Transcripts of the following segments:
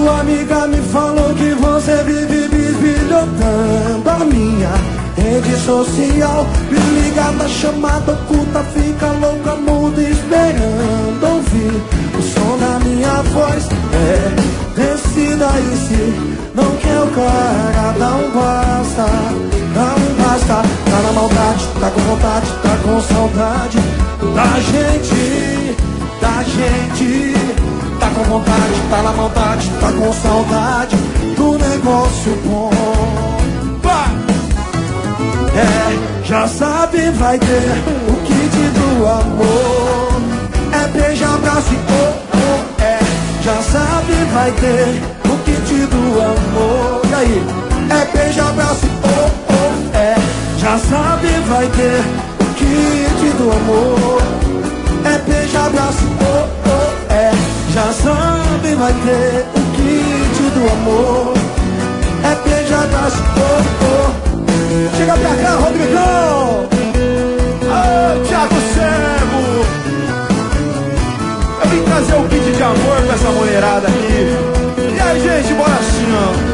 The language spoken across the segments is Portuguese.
Sua amiga me falou que você vive bisbilhotando a minha rede social. Me liga na chamada oculta, fica louca, muda, esperando ouvir o som da minha voz. Decida aí se não quer o cara, não basta, não basta. Tá na maldade, tá com vontade, tá com saudade da gente, da gente. Tá com vontade, tá na maldade, tá com saudade do negócio bom. Já sabe, vai ter o kit do amor. Beijo, abraço e já sabe, vai ter o kit do amor. E aí? Beijo, abraço e já sabe, vai ter o kit do amor. Beijo, abraço já sabe, vai ter o kit do amor. Beijo, abraço Chega pra cá, Rodrigão! Thiago Cego! Eu vim trazer o kit de amor pra essa mulherada aqui. E aí, gente, bora assim,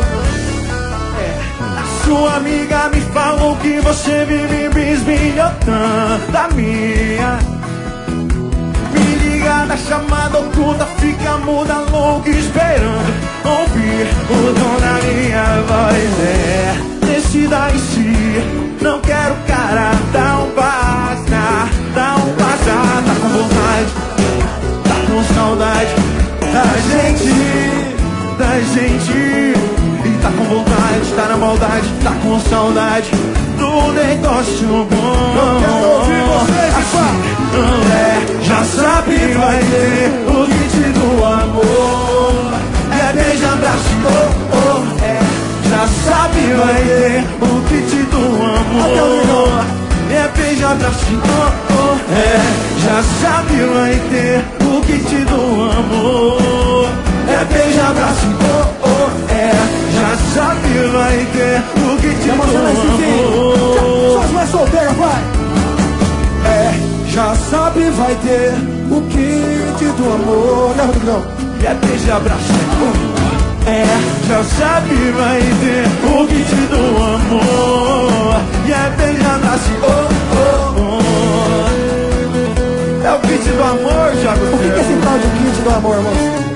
ó. Sua amiga me falou que você vive bisbilhotando a minha. Me liga na chamada oculta, fica muda, louca, esperando ouvir o tom da minha voz. Decida em si, não quero cara, dá um basta, dá um basta. Tá com vontade, tá com saudade da gente. E tá com vontade, tá na maldade, tá com saudade do negócio bom. Eu quero ouvir vocês, assim, já sabe, vai ter o kit do amor. Beijo, abraço, já sabe, vai ter o kit do amor. Beijo, abraço, já sabe, vai ter o kit do amor. Beijo, abraço, já sabe, vai ter o kit do amor. Só as mais solteiras, vai! Já sabe, vai ter o kit do amor. Né, Rodrigão? Beijo, abraço, já sabe, vai ter o kit do amor. Beijo, abraço, é o kit do amor, Thiago. O que é esse tal de kit do amor, moço?